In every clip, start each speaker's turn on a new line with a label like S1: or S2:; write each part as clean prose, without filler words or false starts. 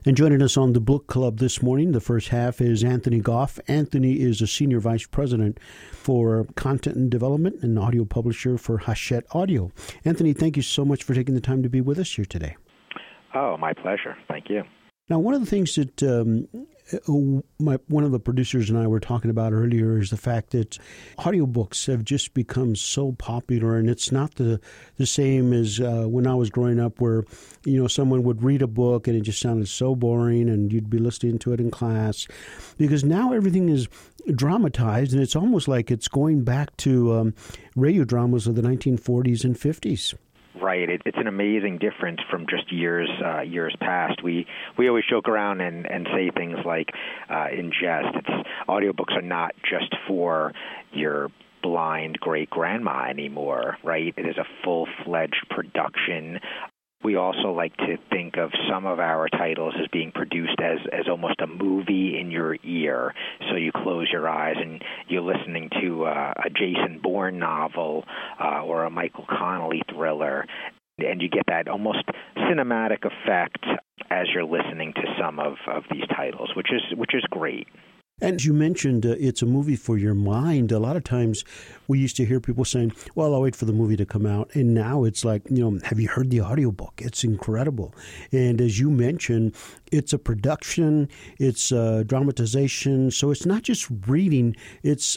S1: And joining us on the book club this morning, the first half is Anthony Goff. Anthony is a senior vice president for content and development and audio publisher for Hachette Audio. Anthony, thank you so much for taking the time to be with us here today.
S2: Oh, my pleasure. Thank you.
S1: Now, one of the things that one of the producers and I were talking about earlier is the fact that audiobooks have just become so popular, and it's not the same as when I was growing up where, someone would read a book and it just sounded so boring and you'd be listening to it in class, because now everything is dramatized and it's almost like it's going back to radio dramas of the 1940s and 50s.
S2: Right. It's an amazing difference from just years past. We always joke around and say things like, in jest, audiobooks are not just for your blind great-grandma anymore, right? It is a full-fledged production. We also like to think of some of our titles as being produced as almost a movie in your ear. So you close your eyes and you're listening to a Jason Bourne novel or a Michael Connelly thriller, and you get that almost cinematic effect as you're listening to some of these titles, which is great.
S1: And as you mentioned, it's a movie for your mind. A lot of times we used to hear people saying, well, I'll wait for the movie to come out. And now it's like, have you heard the audiobook? It's incredible. And as you mentioned, it's a production, it's a dramatization. So it's not just reading, it's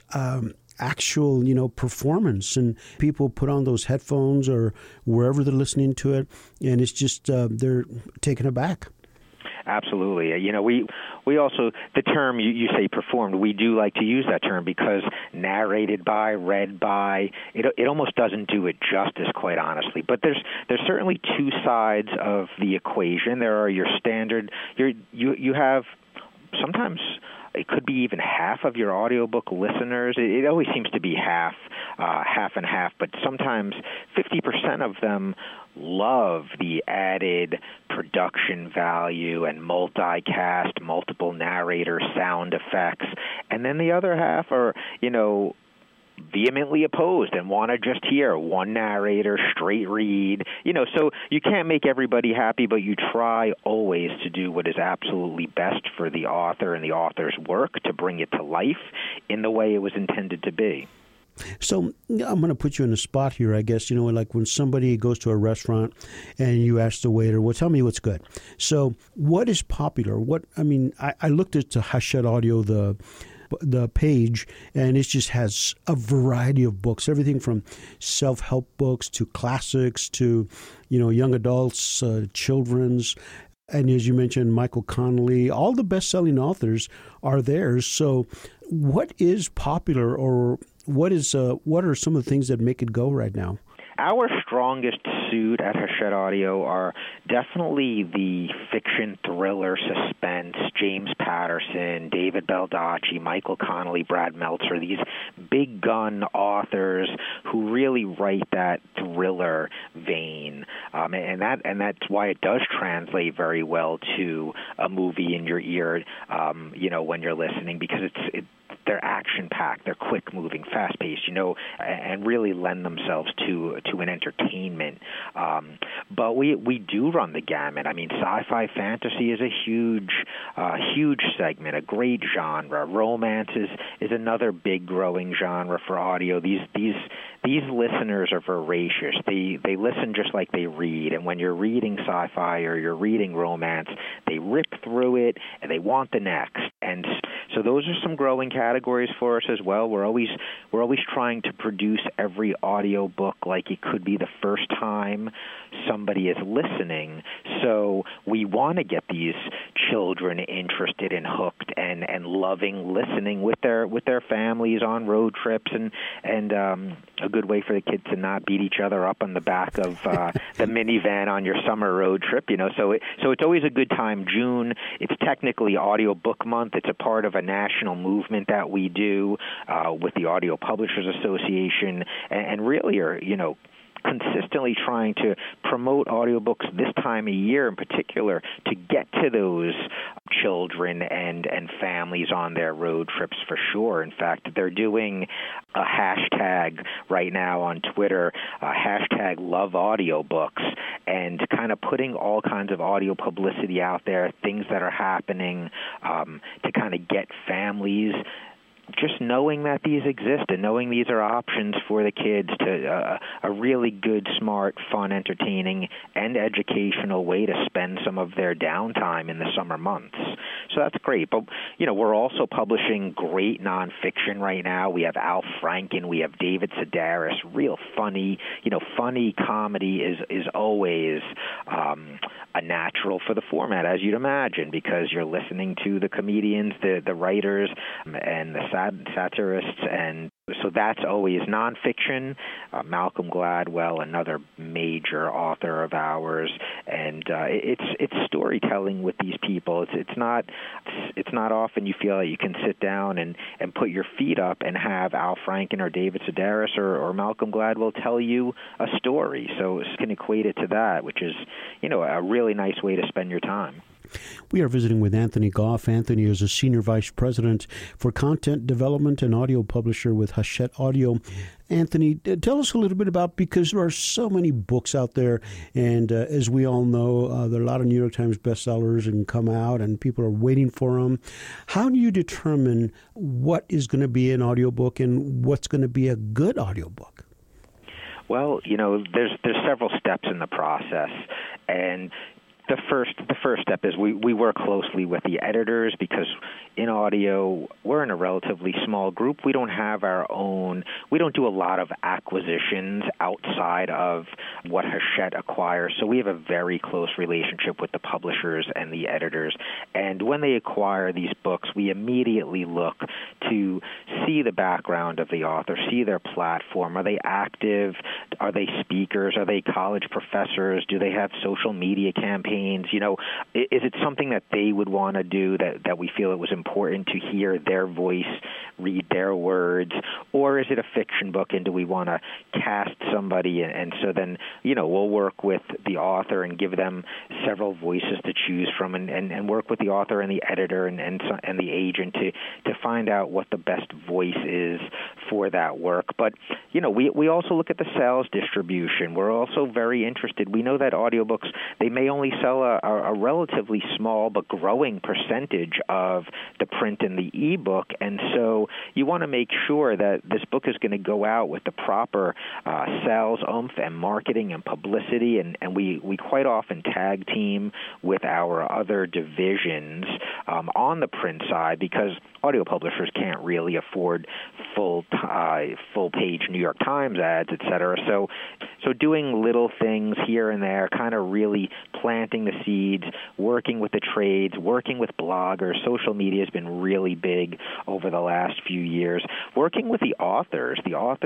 S1: actual, performance. And people put on those headphones or wherever they're listening to it, and it's just they're taken aback.
S2: Absolutely. We also, the term you say performed, we do like to use that term because narrated by, read by, it almost doesn't do it justice, quite honestly. But there's certainly two sides of the equation. There are your standard, you have sometimes it could be even half of your audiobook listeners. It always seems to be half and half, but sometimes 50% of them love the added production value and multicast, multiple narrator sound effects. And then the other half are, vehemently opposed and want to just hear one narrator, straight read. So you can't make everybody happy, but you try always to do what is absolutely best for the author and the author's work to bring it to life in the way it was intended to be.
S1: So I'm going to put you in a spot here, I guess, like when somebody goes to a restaurant and you ask the waiter, well, tell me what's good. So what is popular? I looked at the Hachette Audio, the page, and it just has a variety of books, everything from self-help books to classics to, young adults, children's. And as you mentioned, Michael Connelly, all the best-selling authors are there. So what is popular, or what are some of the things that make it go right now?
S2: Our strongest suit at Hachette Audio are definitely the fiction, thriller, suspense, James Patterson, David Baldacci, Michael Connelly, Brad Meltzer, these big gun authors who really write that thriller vein. And that's why it does translate very well to a movie in your ear, when you're listening, because they're action-packed, they're quick-moving, fast-paced, and really lend themselves to an entertainment. But we do run the gamut. Sci-fi fantasy is a huge segment, a great genre. Romance is another big growing genre for audio. These listeners are voracious. They listen just like they read, and when you're reading sci-fi or you're reading romance, they rip through it and they want the next. And so those are some growing categories for us as well. We're always trying to produce every audio book like it could be the first time somebody is listening. So we want to get these children interested and hooked and loving listening with their families on road trips, and a good way for the kids to not beat each other up on the back of the minivan on your summer road trip. So it's always a good time. June, it's technically Audio Book Month. It's a part of a national movement that we do with the Audio Publishers Association, and really are consistently trying to promote audiobooks this time of year in particular to get to those children and families on their road trips for sure. In fact, they're doing a hashtag right now on Twitter, hashtag love audiobooks, and kind of putting all kinds of audio publicity out there, things that are happening to kind of get families just knowing that these exist and knowing these are options for the kids to a really good, smart, fun, entertaining, and educational way to spend some of their downtime in the summer months. So that's great. But, we're also publishing great nonfiction right now. We have Al Franken. We have David Sedaris. Real funny, funny comedy is always a natural for the format, as you'd imagine, because you're listening to the comedians, the writers, and the satirists, and so that's always nonfiction. Malcolm Gladwell, another major author of ours, and it's storytelling with these people. It's not often you feel that you can sit down and put your feet up and have Al Franken or David Sedaris or Malcolm Gladwell tell you a story. So you can equate it to that, which is a really nice way to spend your time.
S1: We are visiting with Anthony Goff. Anthony is a Senior Vice President for Content Development and Audio Publisher with Hachette Audio. Anthony, tell us a little bit about, because there are so many books out there, and as we all know, there are a lot of New York Times bestsellers and come out, and people are waiting for them. How do you determine what is going to be an audiobook and what's going to be a good audiobook?
S2: Well, there's several steps in the process, and the first step is we work closely with the editors, because in audio we're in a relatively small group. We don't have our own. We don't do a lot of acquisitions outside of what Hachette acquires. So we have a very close relationship with the publishers and the editors. And when they acquire these books, we immediately look to see the background of the author, see their platform. Are they active? Are they speakers? Are they college professors? Do they have social media campaigns? Is it something that they would want to do, that we feel it was important to hear their voice, read their words, or is it a fiction book, and do we want to cast somebody? And so then, we'll work with the author and give them several voices to choose from, and work with the author and the editor and the agent to find out what the best voice is for that work. But, we also look at the sales distribution. We're also very interested. We know that audiobooks, they may only sell a relatively small but growing percentage of the print and the ebook, and so you want to make sure that this book is going to go out with the proper sales oomph and marketing and publicity, and we quite often tag team with our other divisions on the print side, because audio publishers can't really afford full-page New York Times ads, et cetera. So doing little things here and there, kind of really planting the seeds, working with the trades, working with bloggers. Social media has been really big over the last few years. Working with the authors.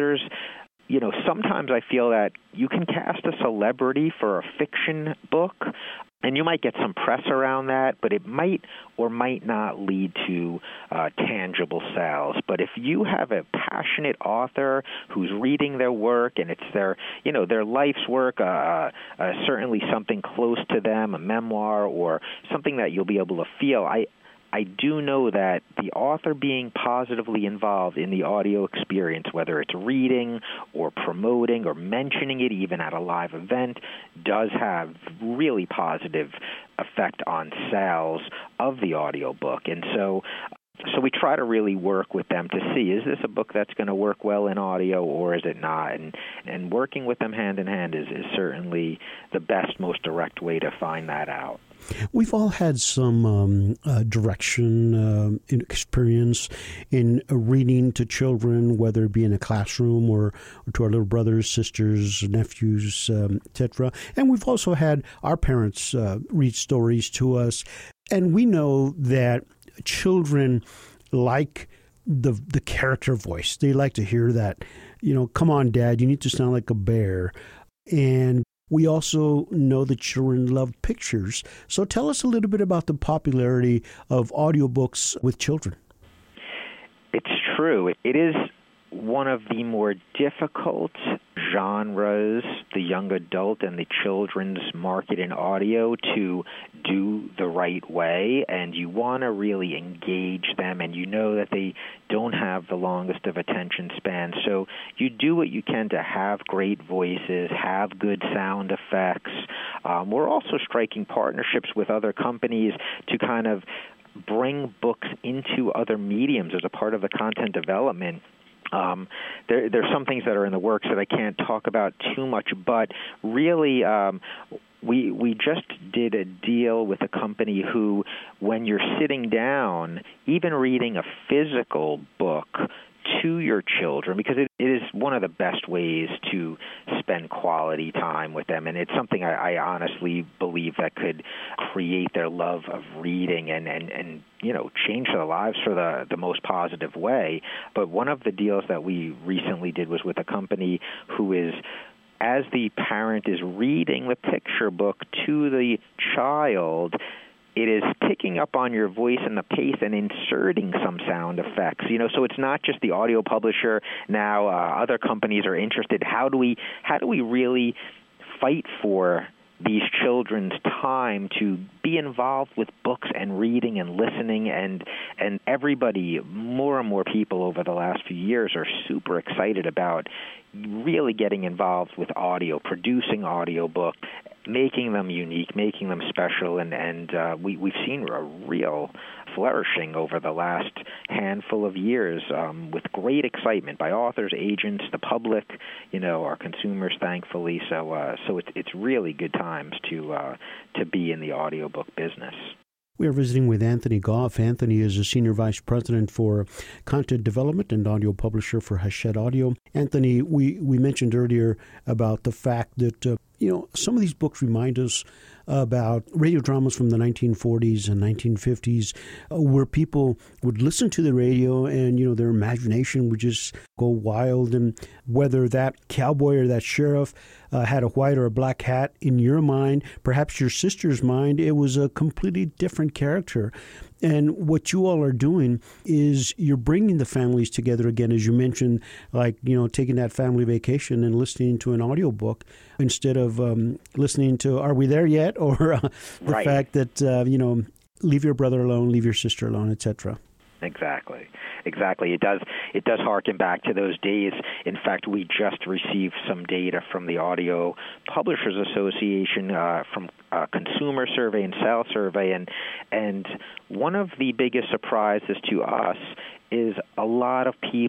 S2: Sometimes I feel that you can cast a celebrity for a fiction book, and you might get some press around that, but it might or might not lead to tangible sales. But if you have a passionate author who's reading their work, and it's their life's work, certainly something close to them, a memoir or something that you'll be able to feel, I do know that the author being positively involved in the audio experience, whether it's reading or promoting or mentioning it even at a live event, does have really positive effect on sales of the audiobook. And so we try to really work with them to see, is this a book that's going to work well in audio or is it not? And working with them hand in hand is certainly the best, most direct way to find that out.
S1: We've all had some direction experience in reading to children, whether it be in a classroom or to our little brothers, sisters, nephews, etc. And we've also had our parents read stories to us. And we know that children like the character voice. They like to hear that, come on, Dad, you need to sound like a bear. And we also know that children love pictures. So tell us a little bit about the popularity of audiobooks with children.
S2: It's true. It is one of the more difficult genres, the young adult and the children's market in audio, to do the right way, and you want to really engage them, and you know that they don't have the longest of attention spans. So you do what you can to have great voices, have good sound effects. We're also striking partnerships with other companies to kind of bring books into other mediums as a part of the content development. There's some things that are in the works that I can't talk about too much, but really we just did a deal with a company who, when you're sitting down, even reading a physical book to your children, because it is one of the best ways to spend quality time with them, and it's something I honestly believe that could create their love of reading and change their lives for the most positive way. But one of the deals that we recently did was with a company who is, as the parent is reading the picture book to the child, it is picking up on your voice and the pace and inserting some sound effects. So it's not just the audio publisher. Now other companies are interested. How do we really fight for these children's time to be involved with books and reading and listening, and everybody, more and more people over the last few years are super excited about really getting involved with audio, producing audiobooks, making them unique, making them special, and we've seen a real flourishing over the last handful of years with great excitement by authors, agents, the public, our consumers, thankfully. So it's really good times to be in the audiobook business.
S1: We are visiting with Anthony Goff. Anthony is a Senior Vice President for Content Development and Audio Publisher for Hachette Audio. Anthony, we mentioned earlier about the fact that some of these books remind us about radio dramas from the 1940s and 1950s where people would listen to the radio and, their imagination would just go wild. And whether that cowboy or that sheriff had a white or a black hat, in your mind, perhaps your sister's mind, it was a completely different character. And what you all are doing is you're bringing the families together again, as you mentioned, like, taking that family vacation and listening to an audiobook instead of listening to Are We There Yet? Or the
S2: right.
S1: fact that, leave your brother alone, leave your sister alone, etc.
S2: Exactly. It does harken back to those days. In fact, we just received some data from the Audio Publishers Association from a consumer survey and sales survey, and one of the biggest surprises to us is a lot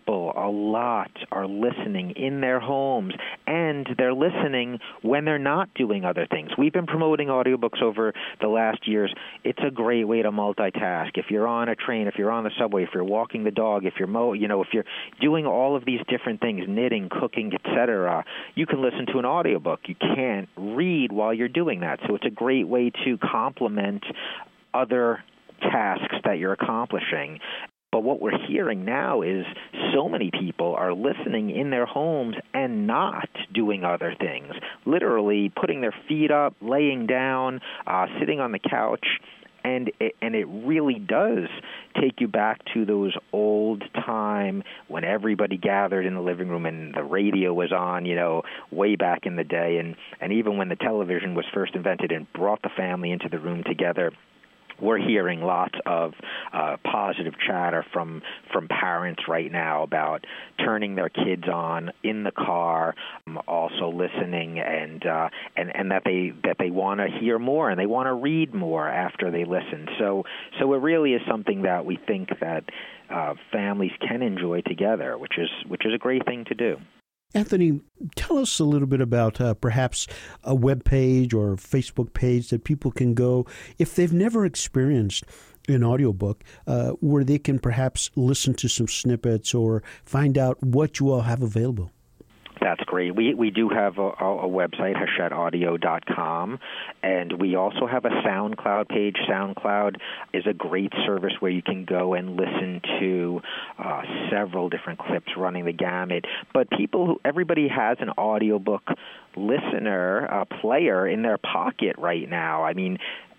S2: are listening in their homes, and they're listening when they're not doing other things. We've been promoting audiobooks over the last years. It's a great way to multitask. If you're on a train, if you're on the subway, if you're walking the dog, if you're if you're doing all of these different things, knitting, cooking, etc., you can listen to an audiobook. You can't read while you're doing that. So it's a great way to complement other tasks that you're accomplishing. But what we're hearing now is so many people are listening in their homes and not doing other things, literally putting their feet up, laying down, sitting on the couch. And it really does take you back to those old time when everybody gathered in the living room and the radio was on, way back in the day. And even when the television was first invented and brought the family into the room together, we're hearing lots of positive chatter from parents right now about turning their kids on in the car, also listening, and that they want to hear more and they want to read more after they listen. So it really is something that we think that families can enjoy together, which is a great thing to do.
S1: Anthony, tell us a little bit about perhaps a web page or Facebook page that people can go if they've never experienced an audiobook, where they can perhaps listen to some snippets or find out what you all have available.
S2: That's great. We do have a website, HachetteAudio.com, and we also have a SoundCloud page. SoundCloud is a great service where you can go and listen to several different clips running the gamut. But everybody has an audiobook listener, player in their pocket right now. I mean,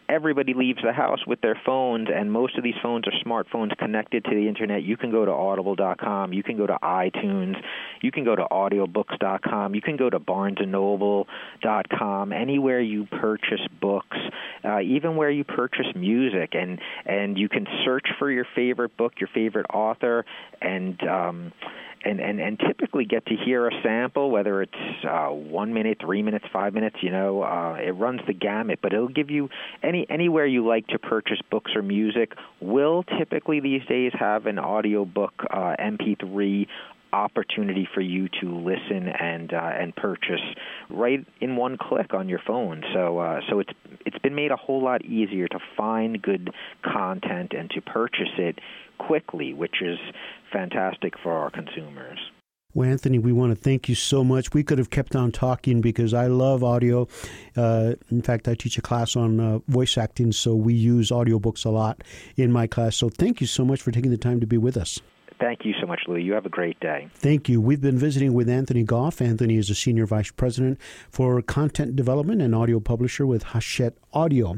S2: everybody leaves the house with their phones, and most of these phones are smartphones connected to the internet. You can go to audible.com, you can go to iTunes, you can go to audiobooks.com, you can go to barnesandnoble.com, anywhere you purchase books, even where you purchase music, and you can search for your favorite book, your favorite author, and typically get to hear a sample, whether it's 1 minute, 3 minutes, 5 minutes. It runs the gamut, but it'll give you anywhere you like to purchase books or music will typically these days have an audiobook MP3 opportunity for you to listen and purchase right in one click on your phone. So it's been made a whole lot easier to find good content and to purchase it quickly, which is fantastic for our consumers.
S1: Well, Anthony, we want to thank you so much. We could have kept on talking because I love audio. In fact, I teach a class on voice acting, so we use audiobooks a lot in my class. So thank you so much for taking the time to be with us.
S2: Thank you so much, Louis. You have a great day.
S1: Thank you. We've been visiting with Anthony Goff. Anthony is a Senior Vice President for Content Development and Audio Publisher with Hachette Audio.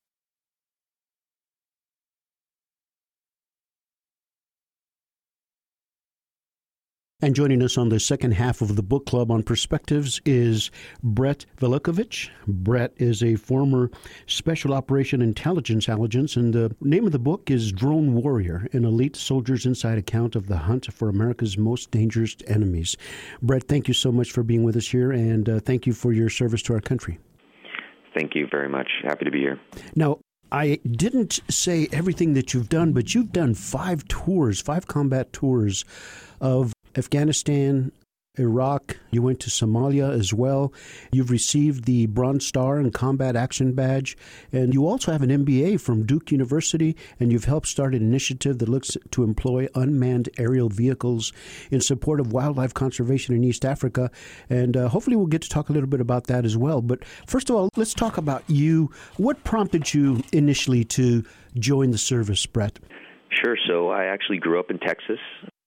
S1: And joining us on the second half of the book club on Perspectives is Brett Velikovich. Brett is a former Special Operation Intelligence agent, and the name of the book is Drone Warrior, an elite soldier's inside account of the hunt for America's most dangerous enemies. Brett, thank you so much for being with us here, and thank you for your service to our country.
S3: Thank you very much. Happy to be here.
S1: Now, I didn't say everything that you've done, but you've done 5 combat tours of Afghanistan, Iraq. You went to Somalia as well. You've received the Bronze Star and Combat Action Badge. And you also have an MBA from Duke University, and you've helped start an initiative that looks to employ unmanned aerial vehicles in support of wildlife conservation in East Africa. And hopefully we'll get to talk a little bit about that as well. But first of all, let's talk about you. What prompted you initially to join the service, Brett?
S3: Sure. So I actually grew up in Texas.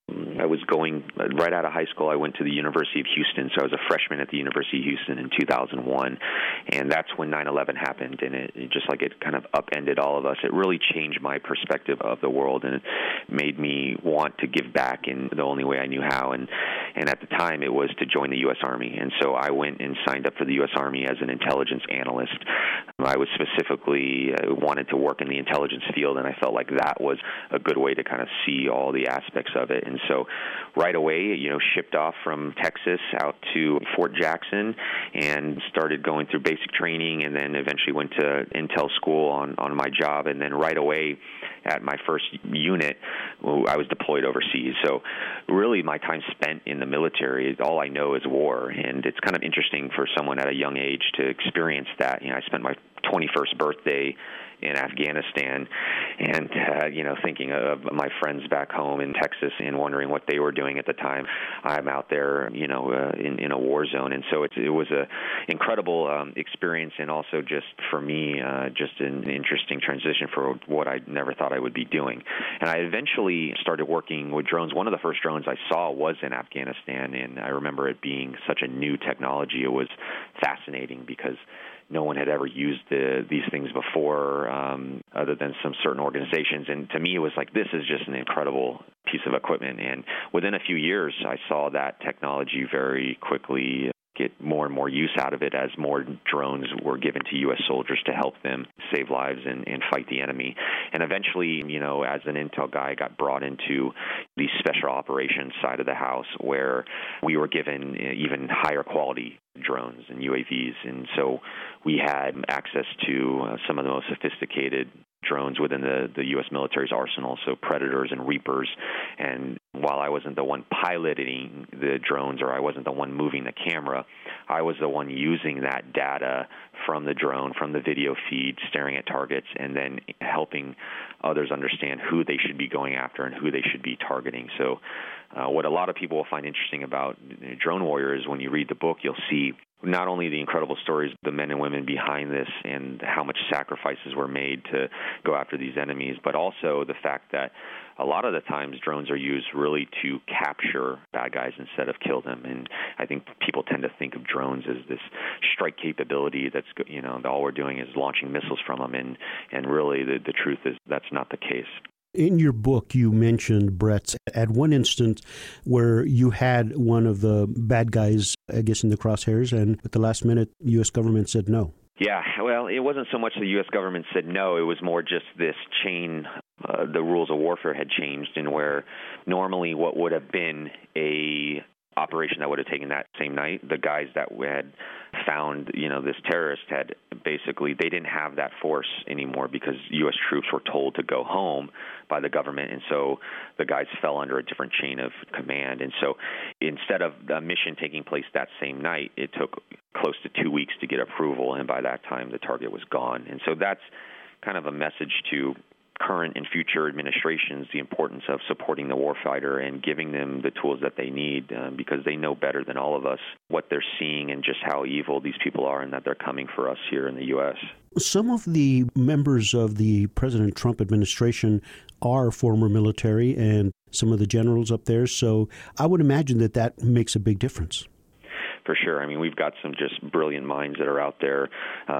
S3: I was going right out of high school. I went to the University of Houston, so I was a freshman at the University of Houston in 2001, and that's when 9/11 happened, and it just like it kind of upended all of us. It really changed my perspective of the world, and it made me want to give back in the only way I knew how, and at the time it was to join the U.S. Army, and so I went and signed up for the U.S. Army as an intelligence analyst. I was specifically wanted to work in the intelligence field, and I felt like that was a good way to kind of see all the aspects of it. And so right away, shipped off from Texas out to Fort Jackson and started going through basic training, and then eventually went to Intel school on my job. And then right away at my first unit, I was deployed overseas. So really my time spent in the military, all I know is war. And it's kind of interesting for someone at a young age to experience that. I spent my 21st birthday in Afghanistan, and thinking of my friends back home in Texas and wondering what they were doing at the time. I'm out there, in a war zone, and so it was a incredible experience, and also just for me, just an interesting transition for what I never thought I would be doing. And I eventually started working with drones. One of the first drones I saw was in Afghanistan, and I remember it being such a new technology. It was fascinating because no one had ever used these things before, other than some certain organizations. And to me, it was like, this is just an incredible piece of equipment. And within a few years, I saw that technology very quickly get more and more use out of it as more drones were given to U.S. soldiers to help them save lives and fight the enemy. And eventually, as an intel guy, I got brought into the special operations side of the house, where we were given even higher quality drones and UAVs. And so we had access to some of the most sophisticated drones within the U.S. military's arsenal, so Predators and Reapers. And while I wasn't the one piloting the drones, or I wasn't the one moving the camera, I was the one using that data from the drone, from the video feed, staring at targets, and then helping others understand who they should be going after and who they should be targeting. So what a lot of people will find interesting about Drone Warrior is when you read the book, you'll see not only the incredible stories, the men and women behind this and how much sacrifices were made to go after these enemies, but also the fact that a lot of the times drones are used really to capture bad guys instead of kill them. And I think people tend to think of drones as this strike capability that's, all we're doing is launching missiles from them. And really the truth is that's not the case.
S1: In your book, you mentioned, Brett, at one instant where you had one of the bad guys, I guess, in the crosshairs, and at the last minute, U.S. government said no.
S3: Yeah, well, it wasn't so much the U.S. government said no. It was more just this chain. The rules of warfare had changed, in where normally what would have been a operation that would have taken that same night, the guys that had found, this terrorist had basically, they didn't have that force anymore because U.S. troops were told to go home by the government, and so the guys fell under a different chain of command. And so instead of the mission taking place that same night, it took close to 2 weeks to get approval, and by that time the target was gone. And so that's kind of a message to current and future administrations, the importance of supporting the warfighter and giving them the tools that they need, because they know better than all of us what they're seeing and just how evil these people are, and that they're coming for us here in the U.S.
S1: Some of the members of the President Trump administration are former military, and some of the generals up there, so I would imagine that makes a big difference.
S3: For sure. I mean, we've got some just brilliant minds that are out there,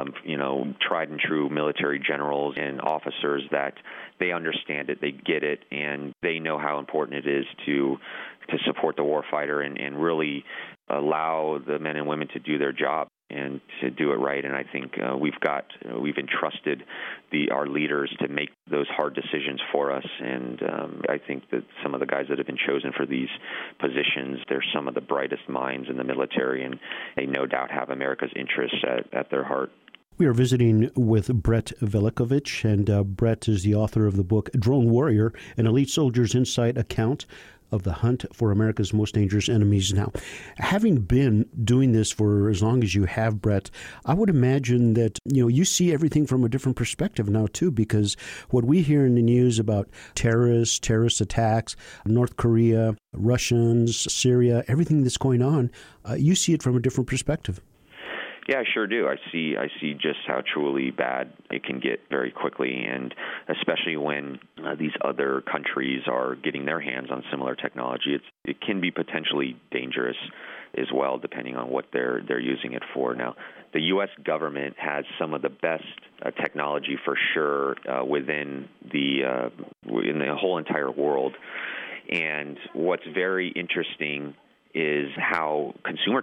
S3: tried and true military generals and officers that they understand it, they get it, and they know how important it is to support the warfighter and really allow the men and women to do their job and to do it right. And I think we've entrusted our leaders to make those hard decisions for us. And I think that some of the guys that have been chosen for these positions, they're some of the brightest minds in the military, and they no doubt have America's interests at their heart.
S1: We are visiting with Brett Velikovich, and Brett is the author of the book Drone Warrior, an elite soldier's insight account of the hunt for America's most dangerous enemies. Now, having been doing this for as long as you have, Brett, I would imagine that, you see everything from a different perspective now, too, because what we hear in the news about terrorist attacks, North Korea, Russians, Syria, everything that's going on, you see it from a different perspective.
S3: Yeah, I sure do. I see just how truly bad it can get very quickly, and especially when these other countries are getting their hands on similar technology, it can be potentially dangerous as well, depending on what they're using it for. Now, the U.S. government has some of the best technology for sure within in the whole entire world, and what's very interesting is how consumer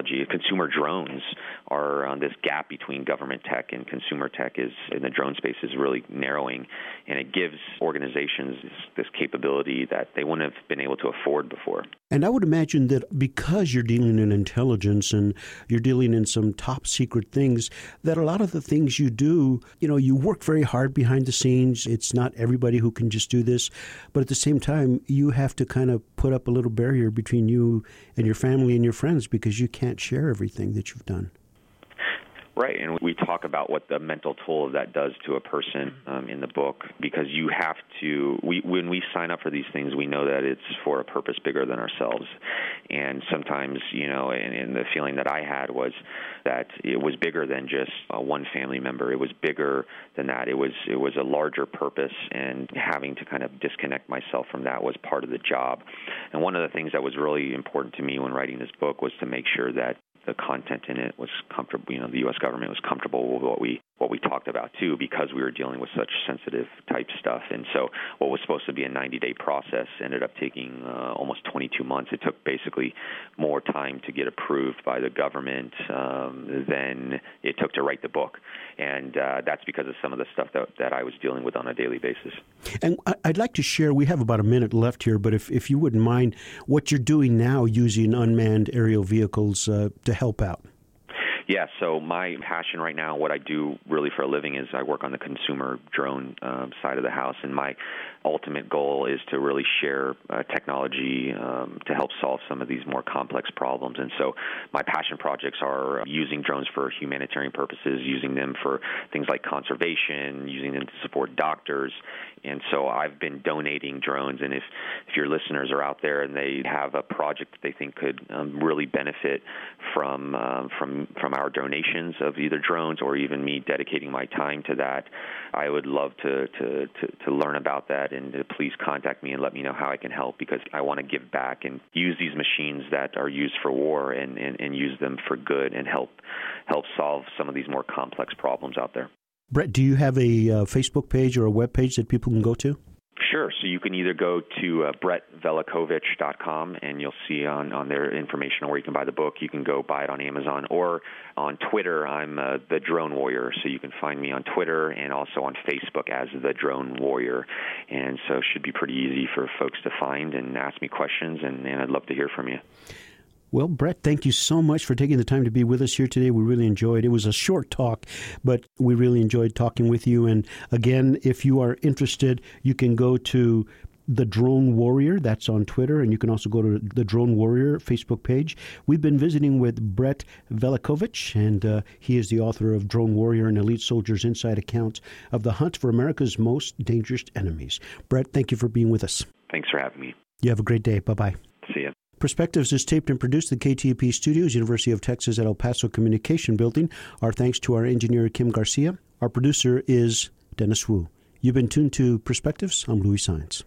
S3: drones are on this gap between government tech and consumer tech in the drone space is really narrowing, and it gives organizations this capability that they wouldn't have been able to afford before.
S1: And I would imagine that because you're dealing in intelligence and you're dealing in some top secret things, that a lot of the things you do, you work very hard behind the scenes. It's not everybody who can just do this. But at the same time, you have to kind of put up a little barrier between you and your family and your friends because you can't share everything that you've done.
S3: Right, and we talk about what the mental toll of that does to a person in the book, because you have to, when we sign up for these things, we know that it's for a purpose bigger than ourselves. And sometimes, and the feeling that I had was that it was bigger than just one family member. It was bigger than that. It was a larger purpose, and having to kind of disconnect myself from that was part of the job. And one of the things that was really important to me when writing this book was to make sure that the content in it was comfortable. The U.S. government was comfortable with what we talked about too, because we were dealing with such sensitive type stuff. And so, what was supposed to be a 90-day process ended up taking almost 22 months. It took basically more time to get approved by the government than it took to write the book, and that's because of some of the stuff that I was dealing with on a daily basis.
S1: And I'd like to share. We have about a minute left here, but if you wouldn't mind, what you're doing now using unmanned aerial vehicles to help out.
S3: Yeah, so my passion right now, what I do really for a living is I work on the consumer drone side of the house, and my ultimate goal is to really share technology to help solve some of these more complex problems. And so my passion projects are using drones for humanitarian purposes, using them for things like conservation, using them to support doctors. And so I've been donating drones, and if your listeners are out there and they have a project that they think could really benefit from our donations of either drones or even me dedicating my time to that, I would love to learn about that, and to please contact me and let me know how I can help, because I want to give back and use these machines that are used for war and use them for good and help solve some of these more complex problems out there.
S1: Brett, do you have a Facebook page or a web page that people can go to?
S3: Sure. So you can either go to BrettVelikovich.com, and you'll see on their information where you can buy the book. You can go buy it on Amazon, or on Twitter, I'm the Drone Warrior. So you can find me on Twitter and also on Facebook as the Drone Warrior. And so it should be pretty easy for folks to find and ask me questions, and I'd love to hear from you.
S1: Well, Brett, thank you so much for taking the time to be with us here today. We really enjoyed it. It was a short talk, but we really enjoyed talking with you. And again, if you are interested, you can go to The Drone Warrior. That's on Twitter. And you can also go to The Drone Warrior Facebook page. We've been visiting with Brett Velikovich, and he is the author of Drone Warrior, an elite soldier's inside account of the hunt for America's most dangerous enemies. Brett, thank you for being with us.
S3: Thanks for having me.
S1: You have a great day. Bye-bye.
S3: See ya.
S1: Perspectives is taped and produced at the KTAP Studios, University of Texas at El Paso Communication Building. Our thanks to our engineer, Kim Garcia. Our producer is Dennis Wu. You've been tuned to Perspectives. I'm Louis Science.